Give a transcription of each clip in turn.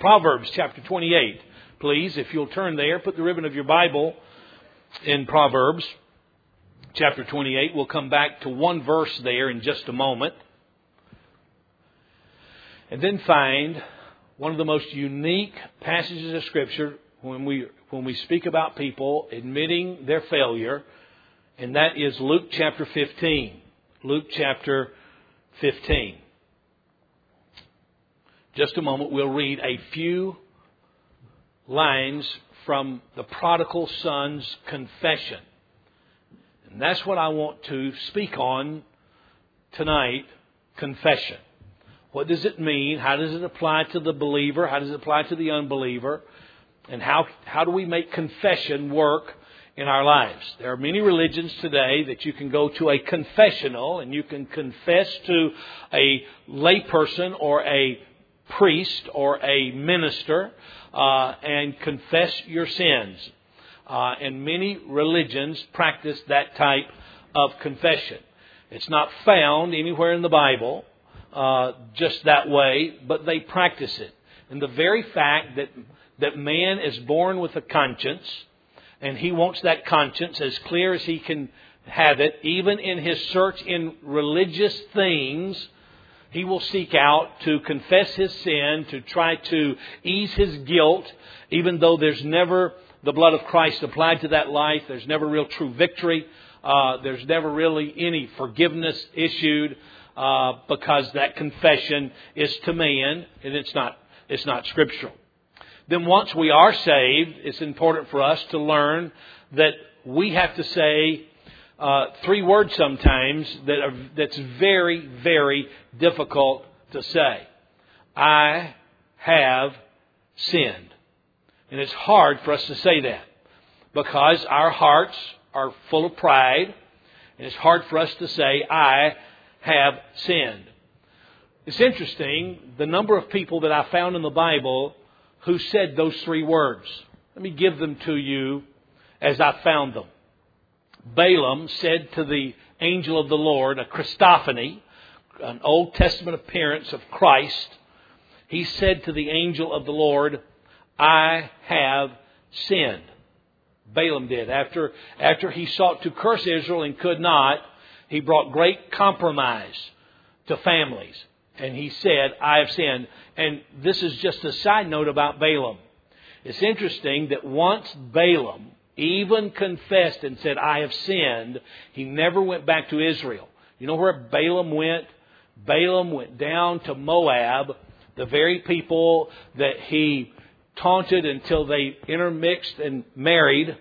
Proverbs chapter 28, please. If you'll turn there, put the ribbon of your Bible in Proverbs chapter 28. We'll come back to one verse there in just a moment. And then find one of the most unique passages of Scripture when we speak about people admitting their failure, and that is Luke chapter 15. Luke chapter 15. Just a moment, we'll read a few lines from the prodigal son's confession. And that's what I want to speak on tonight, confession. What does it mean? How does it apply to the believer? How does it apply to the unbeliever? And how do we make confession work in our lives? There are many religions today that you can go to a confessional and you can confess to a layperson or a priest or a minister and confess your sins. And many religions practice that type of confession. It's not found anywhere in the Bible just that way, but they practice it. And the very fact that man is born with a conscience, and he wants that conscience as clear as he can have it, even in his search in religious things, he will seek out to confess his sin, to try to ease his guilt, even though there's never the blood of Christ applied to that life. There's never real true victory. There's never really any forgiveness issued because that confession is to man and it's not scriptural. Then once we are saved, it's important for us to learn that we have to say three words sometimes that's very, very difficult to say. I have sinned. And it's hard for us to say that because our hearts are full of pride, and it's hard for us to say, I have sinned. It's interesting, the number of people that I found in the Bible who said those three words. Let me give them to you as I found them. Balaam said to the angel of the Lord, a Christophany, an Old Testament appearance of Christ. He said to the angel of the Lord, I have sinned. Balaam did. After he sought to curse Israel and could not, he brought great compromise to families. And he said, I have sinned. And this is just a side note about Balaam. It's interesting that once Balaam even confessed and said, I have sinned, he never went back to Israel. You know where Balaam went? Balaam went down to Moab, the very people that he taunted until they intermixed and married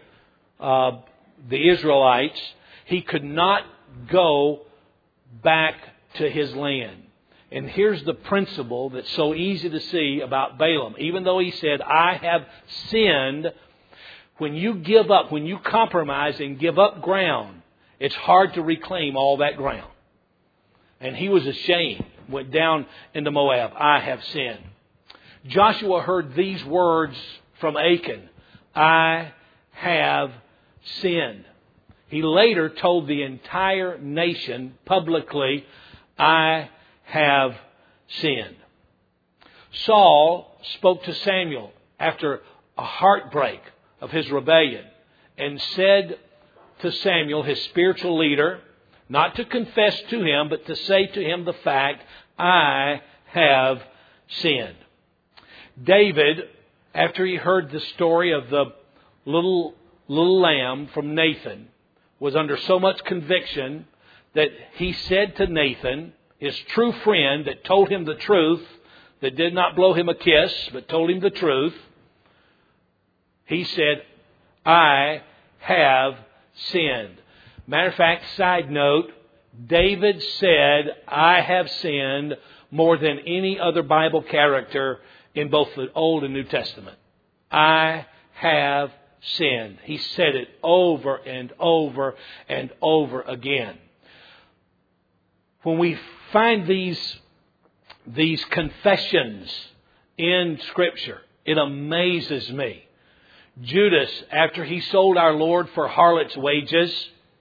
the Israelites. He could not go back to his land. And here's the principle that's so easy to see about Balaam. Even though he said, I have sinned, when you give up, when you compromise and give up ground, it's hard to reclaim all that ground. And he was ashamed, went down into Moab. I have sinned. Joshua heard these words from Achan. I have sinned. He later told the entire nation publicly, I have sinned. Saul spoke to Samuel after a heartbreak of his rebellion and said to Samuel, his spiritual leader, not to confess to him, but to say to him the fact, I have sinned. David, after he heard the story of the little lamb from Nathan, was under so much conviction that he said to Nathan, his true friend that told him the truth, that did not blow him a kiss, but told him the truth, he said, I have sinned. Matter of fact, side note, David said, I have sinned more than any other Bible character in both the Old and New Testament. I have sinned. He said it over and over and over again. When we find these confessions in Scripture, it amazes me. Judas, after he sold our Lord for harlot's wages,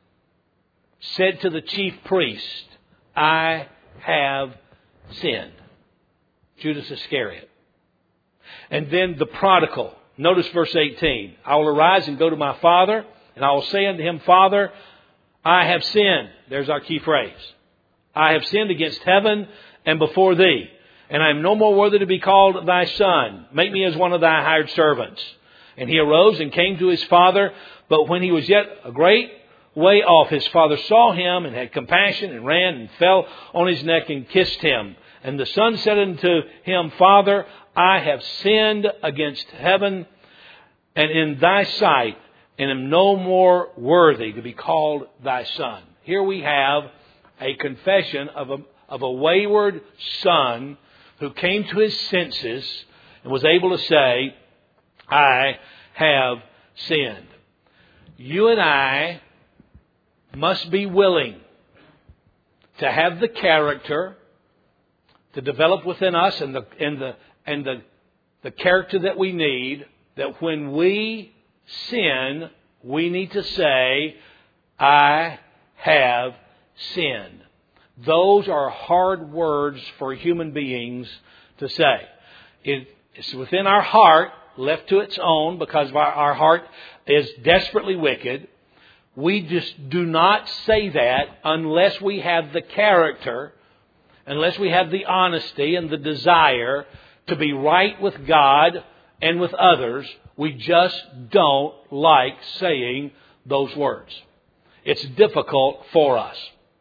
said to the chief priest, I have sinned. Judas Iscariot. And then the prodigal. Notice verse 18. I will arise and go to my father, and I will say unto him, Father, I have sinned. There's our key phrase. I have sinned against heaven and before thee, and I am no more worthy to be called thy son. Make me as one of thy hired servants. And he arose and came to his father, but when he was yet a great way off, his father saw him and had compassion and ran and fell on his neck and kissed him. And the son said unto him, Father, I have sinned against heaven and in thy sight, and am no more worthy to be called thy son. Here we have a confession of a wayward son who came to his senses and was able to say, I have sinned. You and I must be willing to have the character to develop within us and the character that we need, that when we sin, we need to say, I have sinned. Those are hard words for human beings to say. It's within our heart, left to its own, because our heart is desperately wicked. We just do not say that unless we have the character, unless we have the honesty and the desire to be right with God and with others. We just don't like saying those words. It's difficult for us.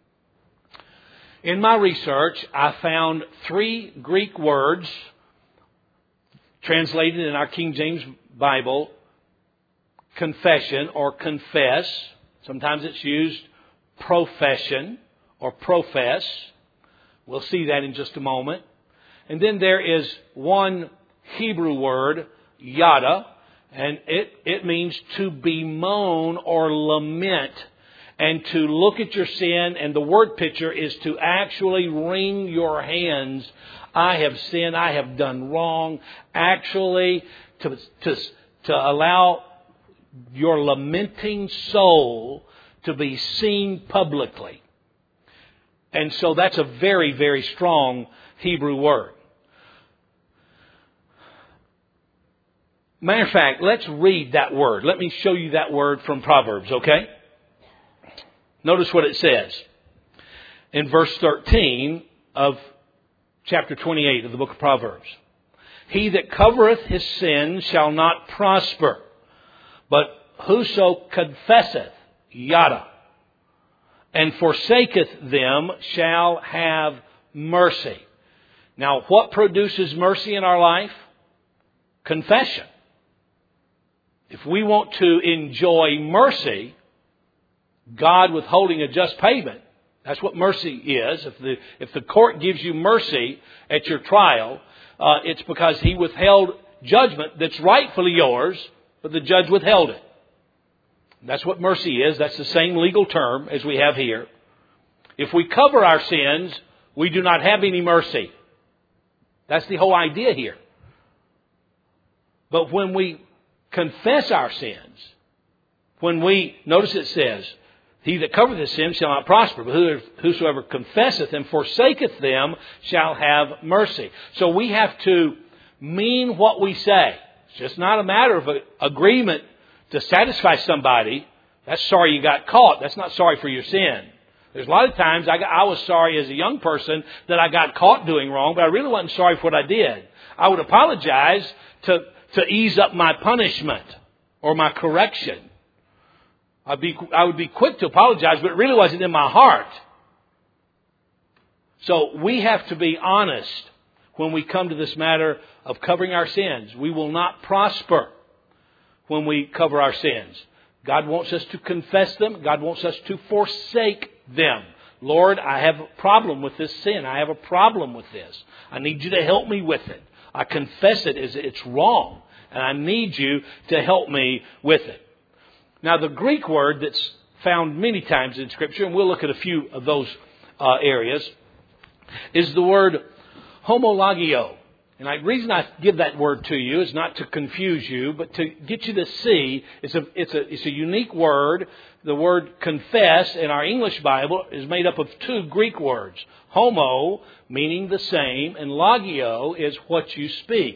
In my research, I found 3 Greek words translated in our King James Bible, confession or confess. Sometimes it's used profession or profess. We'll see that in just a moment. And then there is one Hebrew word, yada, and it means to bemoan or lament, and to look at your sin, and the word picture is to actually wring your hands. I have sinned, I have done wrong. Actually, to allow your lamenting soul to be seen publicly. And so that's a very, very strong Hebrew word. Matter of fact, let's read that word. Let me show you that word from Proverbs, okay? Notice what it says in verse 13 of chapter 28 of the book of Proverbs. He that covereth his sin shall not prosper, but whoso confesseth, yada, and forsaketh them shall have mercy. Now, what produces mercy in our life? Confession. If we want to enjoy mercy, God withholding a just payment, that's what mercy is. If the court gives you mercy at your trial, it's because He withheld judgment that's rightfully yours, but the judge withheld it. That's what mercy is. That's the same legal term as we have here. If we cover our sins, we do not have any mercy. That's the whole idea here. But when we confess our sins, notice it says, he that covereth his sin shall not prosper, but whosoever confesseth and forsaketh them shall have mercy. So we have to mean what we say. It's just not a matter of agreement to satisfy somebody. That's sorry you got caught. That's not sorry for your sin. There's a lot of times I was sorry as a young person that I got caught doing wrong, but I really wasn't sorry for what I did. I would apologize to ease up my punishment or my correction. I would be quick to apologize, but it really wasn't in my heart. So we have to be honest when we come to this matter of covering our sins. We will not prosper when we cover our sins. God wants us to confess them. God wants us to forsake them. Lord, I have a problem with this sin. I have a problem with this. I need you to help me with it. I confess it as it's wrong, and I need you to help me with it. Now, the Greek word that's found many times in Scripture, and we'll look at a few of those areas, is the word homologio. And the reason I give that word to you is not to confuse you, but to get you to see it's a unique word. The word confess in our English Bible is made up of 2 Greek words. Homo, meaning the same, and logio is what you speak.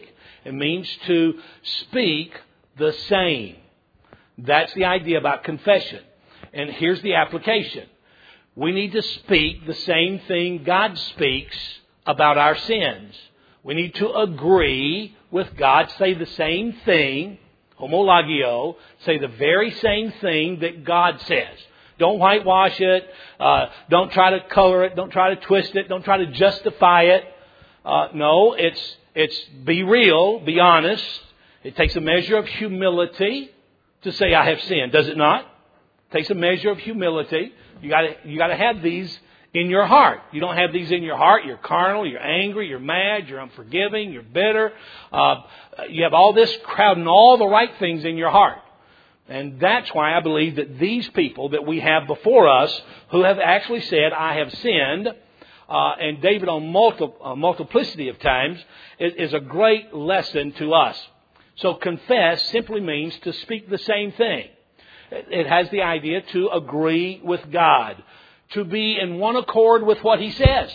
It means to speak the same. That's the idea about confession. And here's the application. We need to speak the same thing God speaks about our sins. We need to agree with God, say the same thing, homologio, say the very same thing that God says. Don't whitewash it. Don't try to color it. Don't try to twist it. Don't try to justify it. No, it's be real, be honest. It takes a measure of humility to say I have sinned, does it not? It takes a measure of humility. You got to have these in your heart. You don't have these in your heart, you're carnal, you're angry, you're mad, you're unforgiving, you're bitter. You have all this crowding all the right things in your heart. And that's why I believe that these people that we have before us who have actually said, I have sinned, and David on multiplicity of times, is a great lesson to us. So confess simply means to speak the same thing. It has the idea to agree with God, to be in one accord with what He says.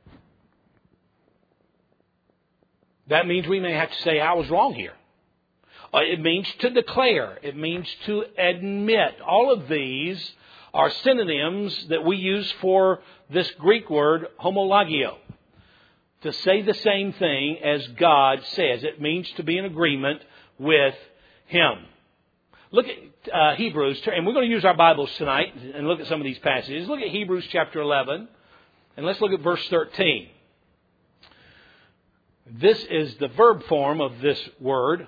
That means we may have to say, I was wrong here. It means to declare. It means to admit. All of these are synonyms that we use for this Greek word, homologio. To say the same thing as God says. It means to be in agreement with Him. Look at Hebrews, and we're going to use our Bibles tonight and look at some of these passages. Look at Hebrews chapter 11, and let's look at verse 13. This is the verb form of this word.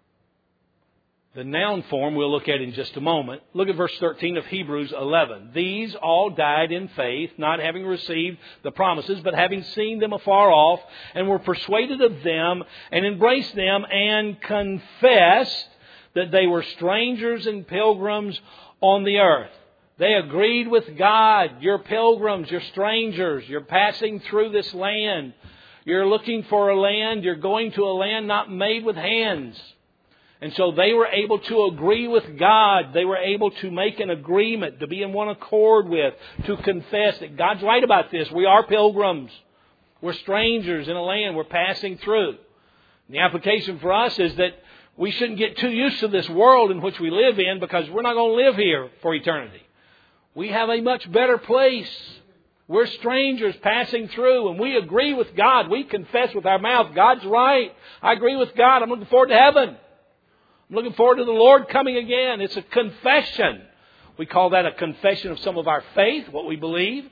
The noun form we'll look at in just a moment. Look at verse 13 of Hebrews 11. These all died in faith, not having received the promises, but having seen them afar off, and were persuaded of them, and embraced them, and confessed that they were strangers and pilgrims on the earth. They agreed with God. You're pilgrims, you're strangers, you're passing through this land. You're looking for a land, you're going to a land not made with hands. And so they were able to agree with God. They were able to make an agreement, to be in one accord with, to confess that God's right about this. We are pilgrims. We're strangers in a land we're passing through. And the application for us is that we shouldn't get too used to this world in which we live in, because we're not going to live here for eternity. We have a much better place. We're strangers passing through, and we agree with God. We confess with our mouth, God's right. I agree with God. I'm looking forward to heaven. I'm looking forward to the Lord coming again. It's a confession. We call that a confession of some of our faith, what we believe.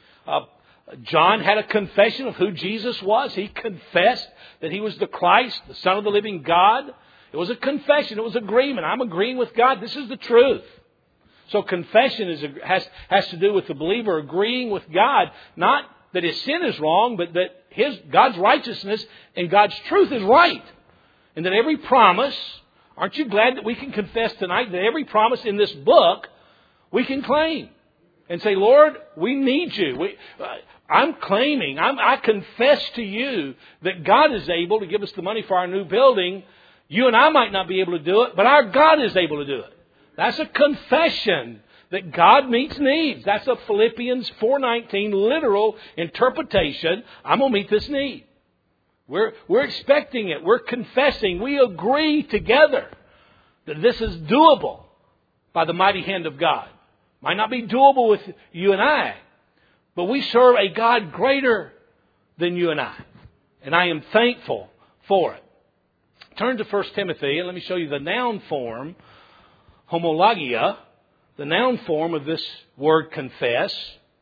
John had a confession of who Jesus was. He confessed that He was the Christ, the Son of the living God. It was a confession. It was agreement. I'm agreeing with God. This is the truth. So confession has to do with the believer agreeing with God. Not that his sin is wrong, but that God's righteousness and God's truth is right. And that every promise, aren't you glad that we can confess tonight that every promise in this book we can claim? And say, Lord, we need You. I'm claiming, I confess to You that God is able to give us the money for our new building. You and I might not be able to do it, but our God is able to do it. That's a confession that God meets needs. That's a Philippians 4:19 literal interpretation. I'm going to meet this need. We're expecting it. We're confessing. We agree together that this is doable by the mighty hand of God. Might not be doable with you and I, but we serve a God greater than you and I. And I am thankful for it. Turn to 1 Timothy and let me show you the noun form, homologia, the noun form of this word confess,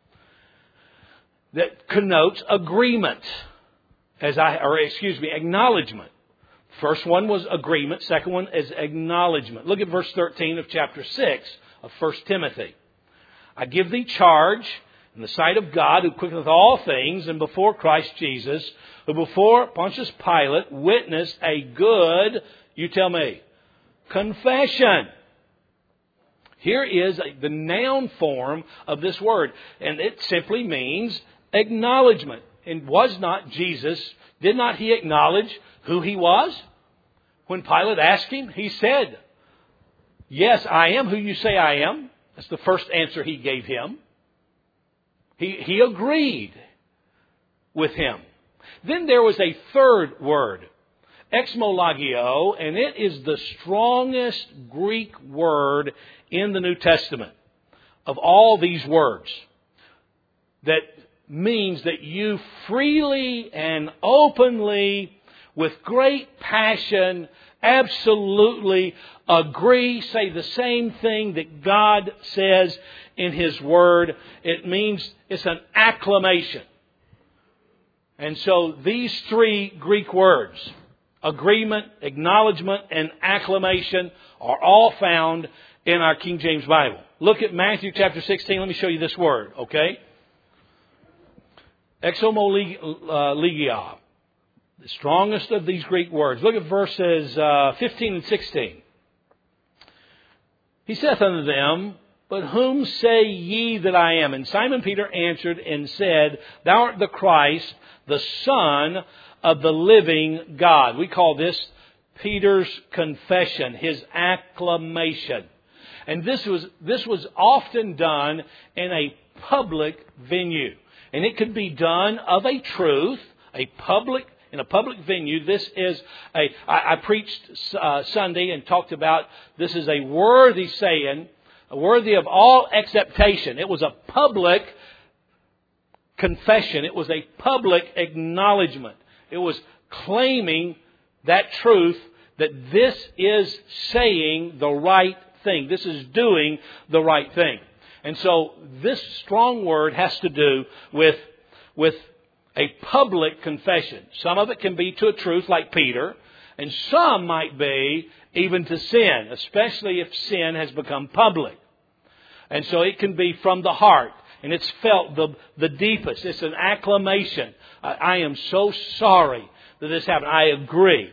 that connotes agreement. Acknowledgement. First one was agreement. Second one is acknowledgement. Look at verse 13 of chapter 6 of 1 Timothy. I give thee charge in the sight of God, who quickeneth all things, and before Christ Jesus, who before Pontius Pilate witnessed a good, you tell me, confession. Here is the noun form of this word, and it simply means acknowledgement. And was not Jesus, did not He acknowledge who He was? When Pilate asked Him, He said, yes, I am who you say I am. That's the first answer He gave Him. He agreed with Him. Then there was a third word, exmolagio, and it is the strongest Greek word in the New Testament of all these words, that means that you freely and openly, with great passion, absolutely agree, say the same thing that God says in His Word. It means it's an acclamation. And so these three Greek words, agreement, acknowledgement, and acclamation, are all found in our King James Bible. Look at Matthew chapter 16. Let me show you this word, okay? Exomologia, the strongest of these Greek words. Look at verses 15 and 16. He saith unto them, But whom say ye that I am? And Simon Peter answered and said, Thou art the Christ, the Son of the living God. We call this Peter's confession, his acclamation. And this was often done in a public venue. And it could be done of a truth, in a public venue. This is I preached Sunday and talked about this is a worthy saying, worthy of all acceptation. It was a public confession. It was a public acknowledgement. It was claiming that truth, that this is saying the right thing. This is doing the right thing. And so this strong word has to do with a public confession. Some of it can be to a truth like Peter, and some might be even to sin, especially if sin has become public. And so it can be from the heart, and it's felt the deepest. It's an acclamation. I am so sorry that this happened. I agree.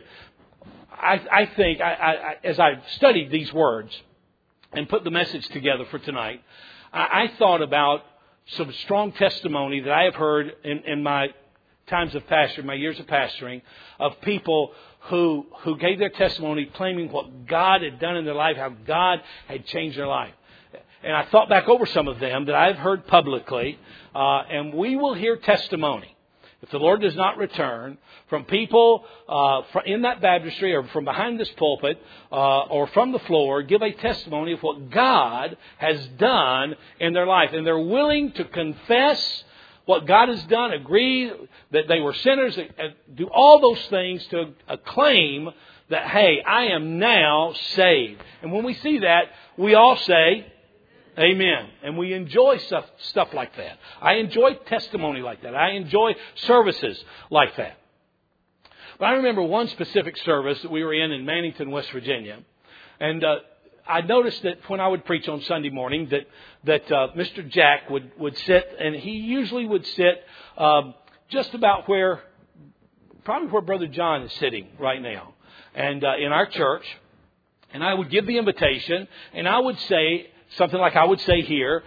I think, as I studied these words and put the message together for tonight, I thought about some strong testimony that I have heard in my times of pastoring, my years of pastoring, of people who gave their testimony claiming what God had done in their life, how God had changed their life. And I thought back over some of them that I've heard publicly, and we will hear testimony, if the Lord does not return, from people in that baptistry or from behind this pulpit or from the floor, give a testimony of what God has done in their life. And they're willing to confess what God has done, agree that they were sinners, and do all those things to acclaim that, hey, I am now saved. And when we see that, we all say, Amen. And we enjoy stuff like that. I enjoy testimony like that. I enjoy services like that. But I remember one specific service that we were in Mannington, West Virginia. And I noticed that when I would preach on Sunday morning that Mr. Jack would sit, and he usually would sit just about probably where Brother John is sitting right now. And in our church. And I would give the invitation, and I would say something like I would say here,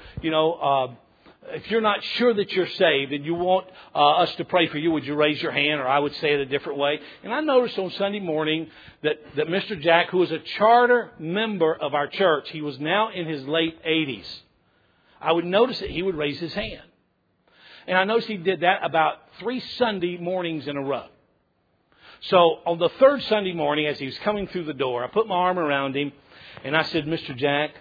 if you're not sure that you're saved and you want us to pray for you, would you raise your hand? Or I would say it a different way. And I noticed on Sunday morning that Mr. Jack, who was a charter member of our church, he was now in his late 80s. I would notice that he would raise his hand. And I noticed he did that about 3 Sunday mornings in a row. So on the third Sunday morning, as he was coming through the door, I put my arm around him and I said, Mr. Jack,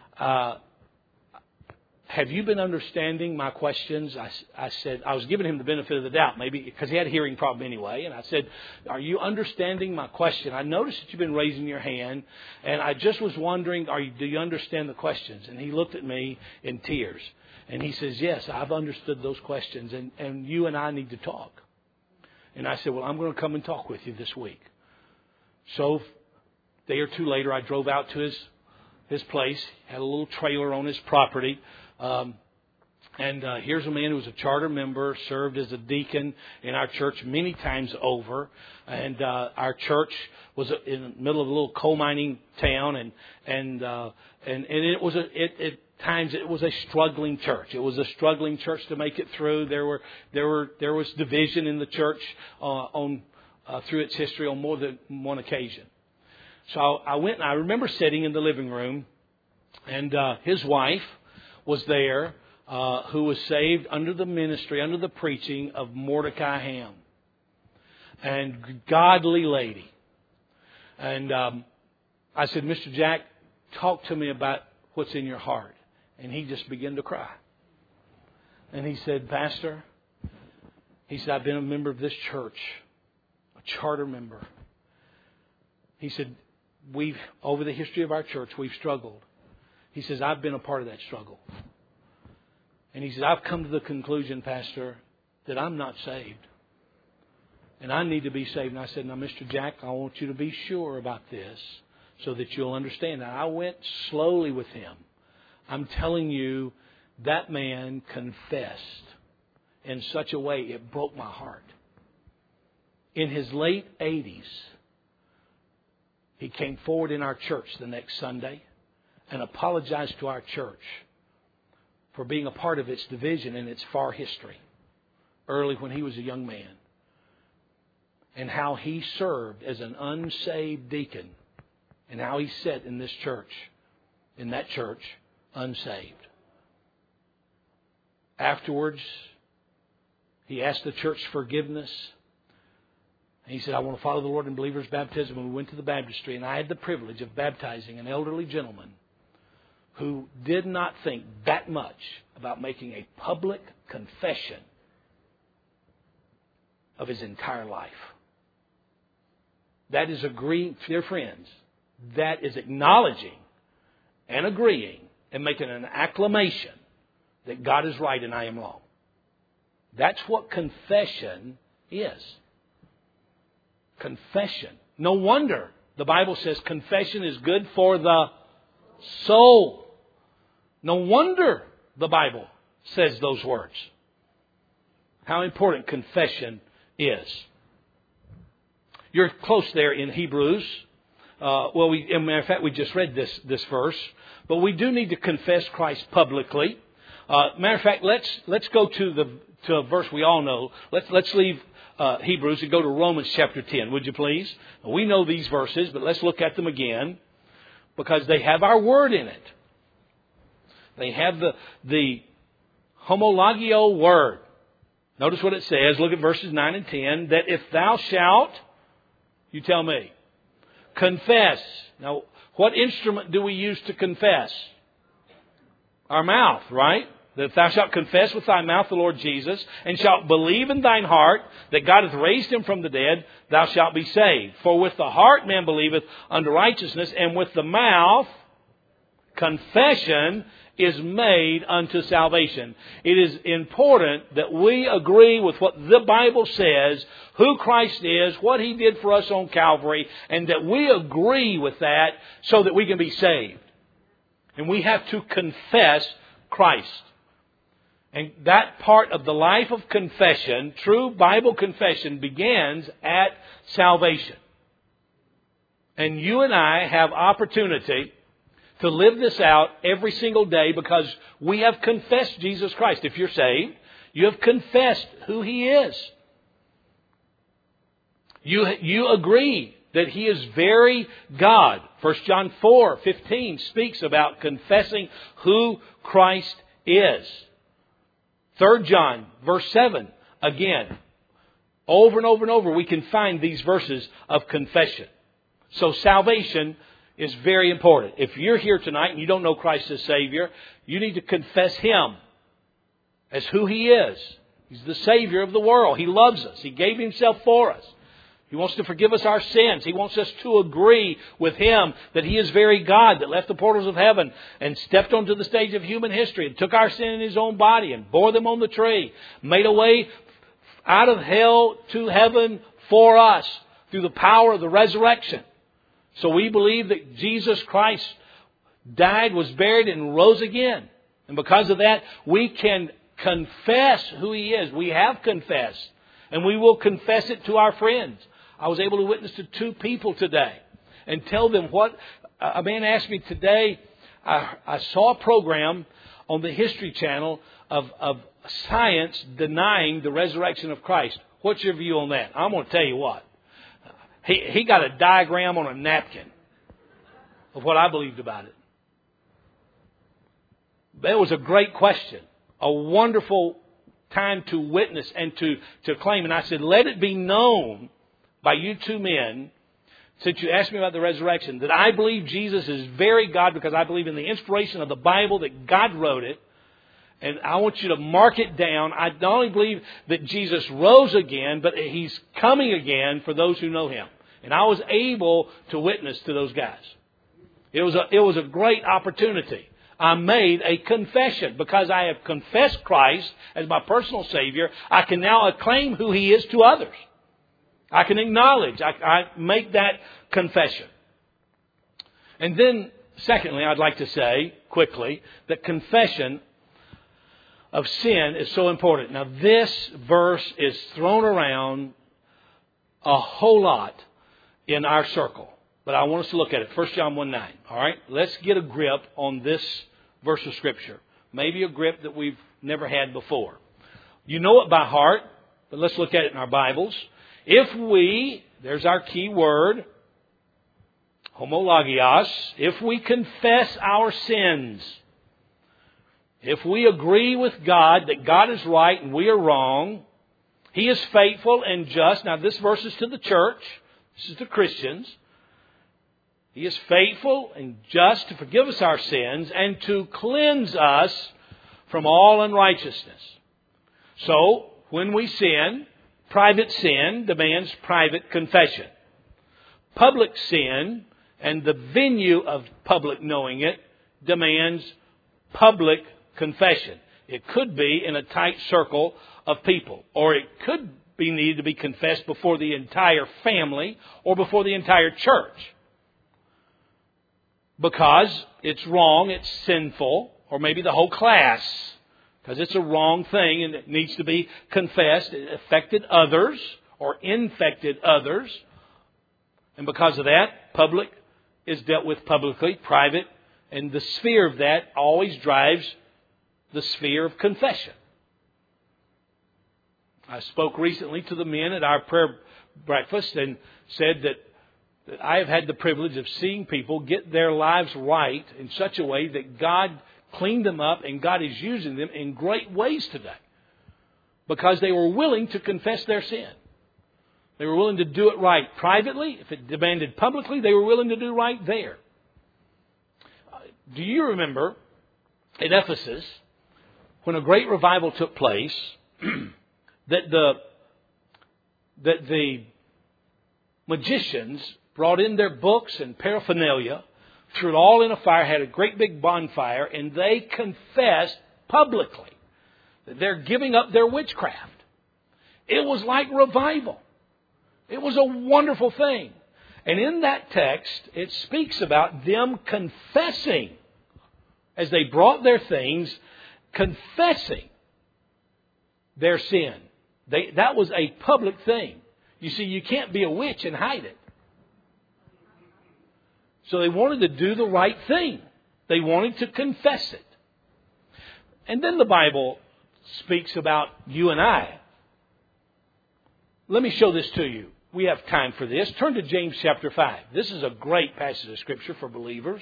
have you been understanding my questions? I said, I was giving him the benefit of the doubt, maybe because he had a hearing problem anyway. And I said, are you understanding my question? I noticed that you've been raising your hand, and I just was wondering, do you understand the questions? And he looked at me in tears, and he says, yes, I've understood those questions, and you and I need to talk. And I said, well, I'm going to come and talk with you this week. So a day or two later, I drove out to his place, had a little trailer on his property. And here's a man who was a charter member, served as a deacon in our church many times over. And our church was in the middle of a little coal mining town, and it was at times it was a struggling church. It was a struggling church to make it through. There was division in the church through its history on more than one occasion. So I went, and I remember sitting in the living room, and his wife was there, who was saved under the ministry, under the preaching of Mordecai Ham. And godly lady. And I said, Mr. Jack, talk to me about what's in your heart. And he just began to cry. And he said, Pastor, he said, I've been a member of this church, a charter member. He said, over the history of our church, we've struggled. He says, I've been a part of that struggle. And he says, I've come to the conclusion, Pastor, that I'm not saved. And I need to be saved. And I said, now, Mr. Jack, I want you to be sure about this so that you'll understand. And I went slowly with him. I'm telling you, that man confessed in such a way it broke my heart. In his late 80s, he came forward in our church the next Sunday and apologized to our church for being a part of its division in its far history, early when he was a young man, and how he served as an unsaved deacon, and how he sat in this church, in that church, unsaved. Afterwards, he asked the church forgiveness. He said, I want to follow the Lord in believer's baptism. And we went to the baptistry, and I had the privilege of baptizing an elderly gentleman who did not think that much about making a public confession of his entire life. That is agreeing, dear friends, that is acknowledging and agreeing and making an acclamation that God is right and I am wrong. That's what confession is. Confession. No wonder the Bible says confession is good for the soul. No wonder the Bible says those words. How important confession is. You're close there in Hebrews. As a matter of fact, we just read this verse. But we do need to confess Christ publicly. Matter of fact, let's go to a verse we all know. Let's leave Hebrews and go to Romans chapter 10, would you please? We know these verses, but let's look at them again because they have our word in it. They have the homologio word. Notice what it says. Look at verses 9 and 10. That if thou shalt, you tell me, confess. Now, what instrument do we use to confess? Our mouth, right? That if thou shalt confess with thy mouth the Lord Jesus, and shalt believe in thine heart that God hath raised him from the dead, thou shalt be saved. For with the heart man believeth unto righteousness, and with the mouth confession is made unto salvation. It is important that we agree with what the Bible says, who Christ is, what He did for us on Calvary, and that we agree with that so that we can be saved. And we have to confess Christ. And that part of the life of confession, true Bible confession, begins at salvation. And you and I have opportunity to live this out every single day because we have confessed Jesus Christ. If you're saved, you have confessed who He is. You agree that He is very God. 1 John 4:15 speaks about confessing who Christ is. 3 John verse 7, again, over and over and over we can find these verses of confession. So salvation is very important. If you're here tonight and you don't know Christ as Savior, you need to confess Him as who He is. He's the Savior of the world. He loves us. He gave Himself for us. He wants to forgive us our sins. He wants us to agree with Him that He is very God that left the portals of heaven and stepped onto the stage of human history and took our sin in His own body and bore them on the tree, made a way out of hell to heaven for us through the power of the resurrection. So we believe that Jesus Christ died, was buried, and rose again. And because of that, we can confess who He is. We have confessed. And we will confess it to our friends. I was able to witness to 2 people today and tell them what a man asked me today. I saw a program on the History Channel of science denying the resurrection of Christ. What's your view on that? I'm going to tell you what. He got a diagram on a napkin of what I believed about it. That was a great question. A wonderful time to witness and to claim. And I said, let it be known by you 2 men since you asked me about the resurrection, that I believe Jesus is very God because I believe in the inspiration of the Bible, that God wrote it. And I want you to mark it down. I not only believe that Jesus rose again, but He's coming again for those who know Him. And I was able to witness to those guys. It was a great opportunity. I made a confession. Because I have confessed Christ as my personal Savior, I can now acclaim who He is to others. I can acknowledge. I make that confession. And then, secondly, I'd like to say quickly that confession of sin is so important. Now, this verse is thrown around a whole lot in our circle. But I want us to look at it. 1 John 1:9. All right? Let's get a grip on this verse of Scripture. Maybe a grip that we've never had before. You know it by heart, but let's look at it in our Bibles. If we, there's our key word, homologios, if we confess our sins, if we agree with God that God is right and we are wrong, He is faithful and just. Now this verse is to the church. This is to Christians. He is faithful and just to forgive us our sins and to cleanse us from all unrighteousness. So, when we sin, private sin demands private confession. Public sin and the venue of public knowing it demands public confession. It could be in a tight circle of people, or it could be needed to be confessed before the entire family or before the entire church. Because it's wrong, it's sinful, or maybe the whole class, because it's a wrong thing and it needs to be confessed. It affected others or infected others. And because of that, public is dealt with publicly, private, and the sphere of that always drives the sphere of confession. I spoke recently to the men at our prayer breakfast and said that I have had the privilege of seeing people get their lives right in such a way that God cleaned them up and God is using them in great ways today. Because they were willing to confess their sin. They were willing to do it right privately. If it demanded publicly, they were willing to do right there. Do you remember in Ephesus, when a great revival took place, that the magicians brought in their books and paraphernalia, threw it all in a fire, had a great big bonfire, and they confessed publicly that they're giving up their witchcraft. It was like revival. It was a wonderful thing. And in that text, it speaks about them confessing, as they brought their things, confessing their sin. That was a public thing. You see, you can't be a witch and hide it. So they wanted to do the right thing. They wanted to confess it. And then the Bible speaks about you and I. Let me show this to you. We have time for this. Turn to James chapter 5. This is a great passage of Scripture for believers.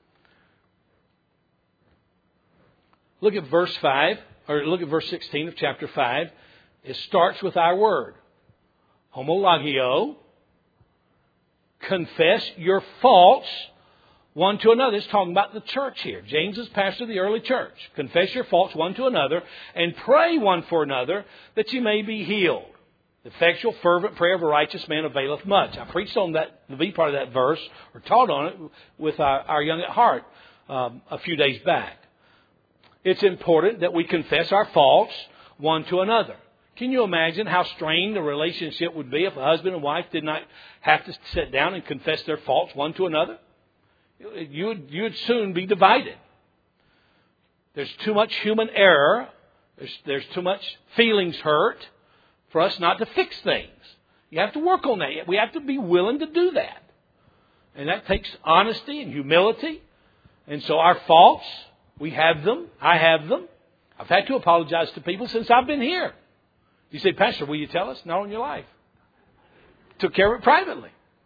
Look at verse 5, or look at verse 16 of chapter 5. It starts with our word. Homologio. Confess your faults one to another. It's talking about the church here. James is pastor of the early church. Confess your faults one to another and pray one for another that you may be healed. The effectual, fervent prayer of a righteous man availeth much. I preached on that, the B part of that verse, or taught on it with our Young at Heart a few days back. It's important that we confess our faults one to another. Can you imagine how strained the relationship would be if a husband and wife did not have to sit down and confess their faults one to another? You would soon be divided. There's too much human error. There's too much feelings hurt for us not to fix things. You have to work on that. We have to be willing to do that. And that takes honesty and humility. And so our faults, we have them. I have them. I've had to apologize to people since I've been here. You say, Pastor, will you tell us? Not in your life. Took care of it privately.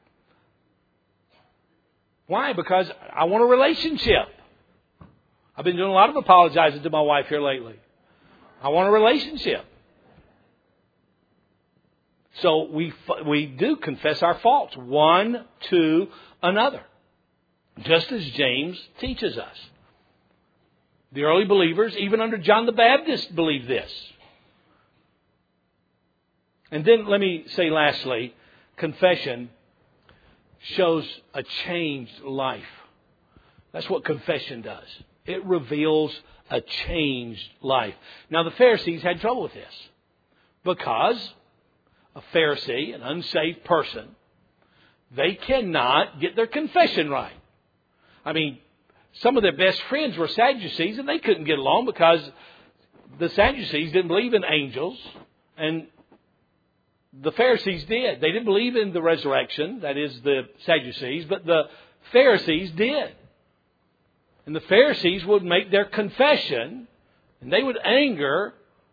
Why? Because I want a relationship. I've been doing a lot of apologizing to my wife here lately. I want a relationship. So we do confess our faults one to another, just as James teaches us. The early believers, even under John the Baptist, believed this. And then let me say lastly, confession shows a changed life. That's what confession does. It reveals a changed life. Now the Pharisees had trouble with this because a Pharisee, an unsaved person, they cannot get their confession right. I mean, some of their best friends were Sadducees, and they couldn't get along because the Sadducees didn't believe in angels, and the Pharisees did. They didn't believe in the resurrection, that is the Sadducees, but the Pharisees did. And the Pharisees would make their confession, and they would anger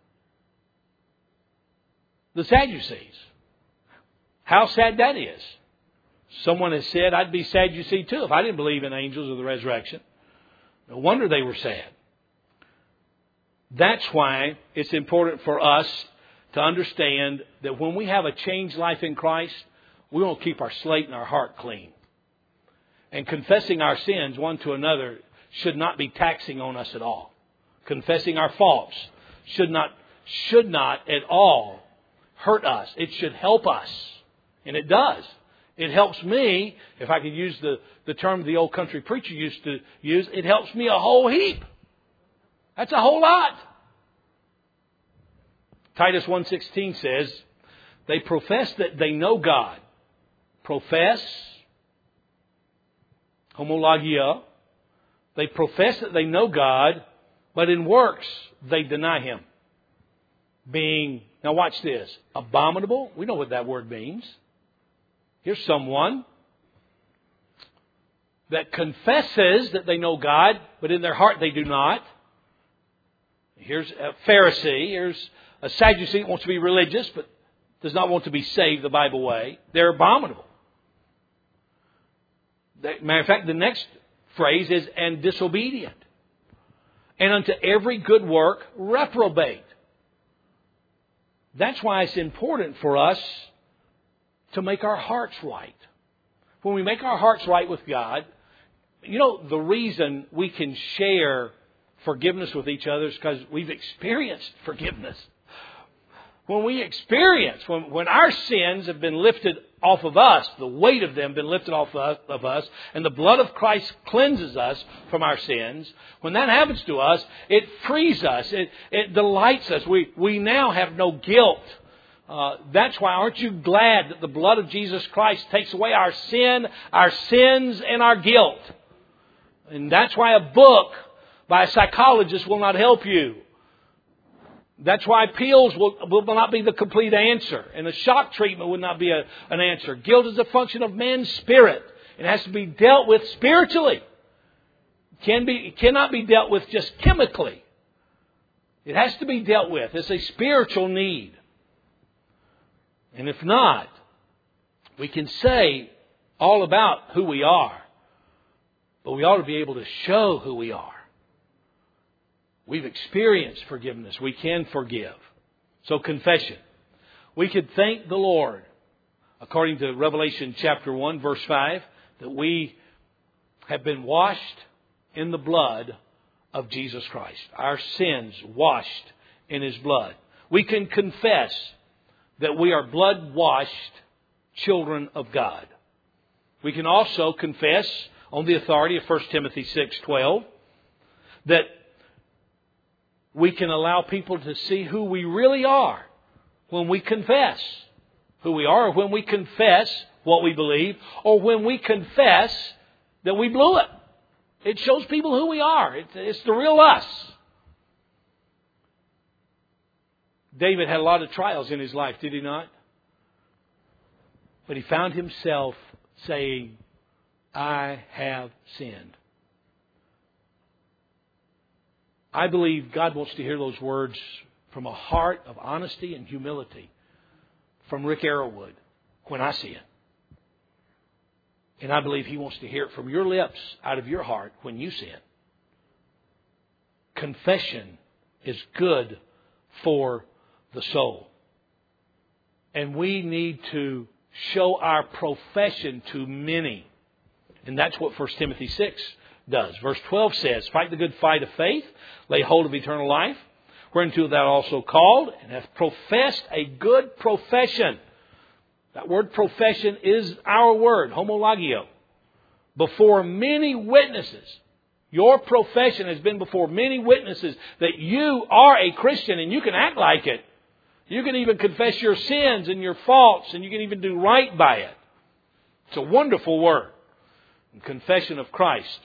the Sadducees. How sad that is. Someone has said, I'd be Sadducee too if I didn't believe in angels or the resurrection. No wonder they were sad. That's why it's important for us to understand that when we have a changed life in Christ, we want to keep our slate and our heart clean. And confessing our sins one to another should not be taxing on us at all. Confessing our faults should not at all hurt us. It should help us. And it does. It helps me, if I could use the term the old country preacher used to use, it helps me a whole heap. That's a whole lot. Titus 1:16 says, they profess that they know God. Profess, homologia. They profess that they know God, but in works they deny Him. Being, now watch this, abominable. We know what that word means. Here's someone that confesses that they know God, but in their heart they do not. Here's a Pharisee. Here's a Sadducee that wants to be religious, but does not want to be saved the Bible way. They're abominable. Matter of fact, the next phrase is, and disobedient. And unto every good work, reprobate. That's why it's important for us to make our hearts right. When we make our hearts right with God, you know, the reason we can share forgiveness with each other is because we've experienced forgiveness. When we experience, when our sins have been lifted off of us, the weight of them been lifted off of us, and the blood of Christ cleanses us from our sins, when that happens to us, it frees us. It delights us. We now have no guilt. That's why, aren't you glad that the blood of Jesus Christ takes away our sin, our sins, and our guilt? And that's why a book by a psychologist will not help you. That's why pills will not be the complete answer. And a shock treatment would not be an answer. Guilt is a function of man's spirit. It has to be dealt with spiritually. It cannot be dealt with just chemically. It has to be dealt with. It's a spiritual need. And if not, we can say all about who we are, but we ought to be able to show who we are. We've experienced forgiveness. We can forgive. So confession. We could thank the Lord, according to Revelation chapter 1, verse 5, that we have been washed in the blood of Jesus Christ. Our sins washed in His blood. We can confess that we are blood-washed children of God. We can also confess on the authority of 1 Timothy 6:12 that we can allow people to see who we really are when we confess who we are, or when we confess what we believe, or when we confess that we blew it. It shows people who we are. It's the real us. David had a lot of trials in his life, did he not? But he found himself saying, I have sinned. I believe God wants to hear those words from a heart of honesty and humility from Rick Arrowwood when I sin. And I believe He wants to hear it from your lips, out of your heart, when you sin. Confession is good for the soul. And we need to show our profession to many. And that's what 1 Timothy 6 does. Verse 12 says, "Fight the good fight of faith, lay hold of eternal life, whereunto thou also called, and hast professed a good profession." That word profession is our word, homologio. Before many witnesses. Your profession has been before many witnesses that you are a Christian, and you can act like it. You can even confess your sins and your faults, and you can even do right by it. It's a wonderful word. Confession of Christ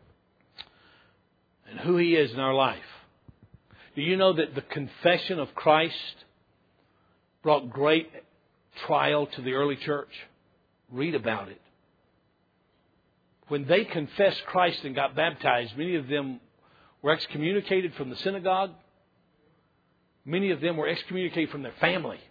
and who He is in our life. Do you know that the confession of Christ brought great trial to the early church? Read about it. When they confessed Christ and got baptized, many of them were excommunicated from the synagogue. Many of them were excommunicated from their family.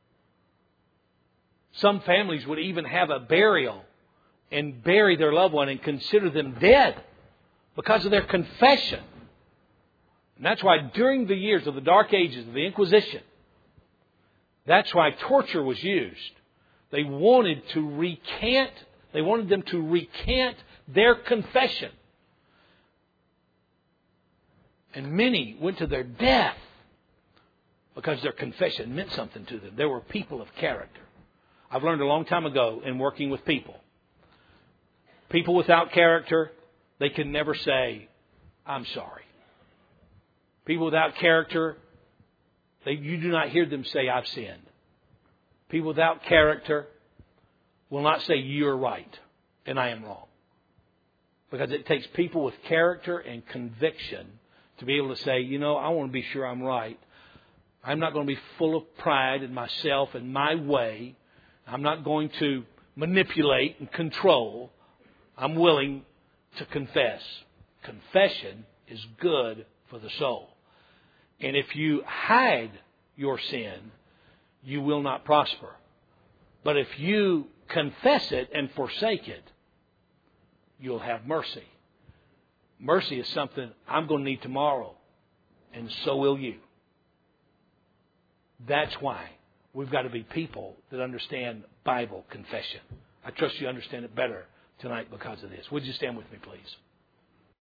Some families would even have a burial and bury their loved one and consider them dead because of their confession. And that's why during the years of the Dark Ages of the Inquisition, that's why torture was used. They wanted them to recant their confession. And many went to their death because their confession meant something to them. They were people of character. I've learned a long time ago in working with people. People without character, they can never say, "I'm sorry." People without character, you do not hear them say, "I've sinned." People without character will not say, "You're right and I am wrong." Because it takes people with character and conviction to be able to say, I want to be sure I'm right. I'm not going to be full of pride in myself and my way. I'm not going to manipulate and control. I'm willing to confess. Confession is good for the soul. And if you hide your sin, you will not prosper. But if you confess it and forsake it, you'll have mercy. Mercy is something I'm going to need tomorrow, and so will you. That's why we've got to be people that understand Bible confession. I trust you understand it better tonight because of this. Would you stand with me, please?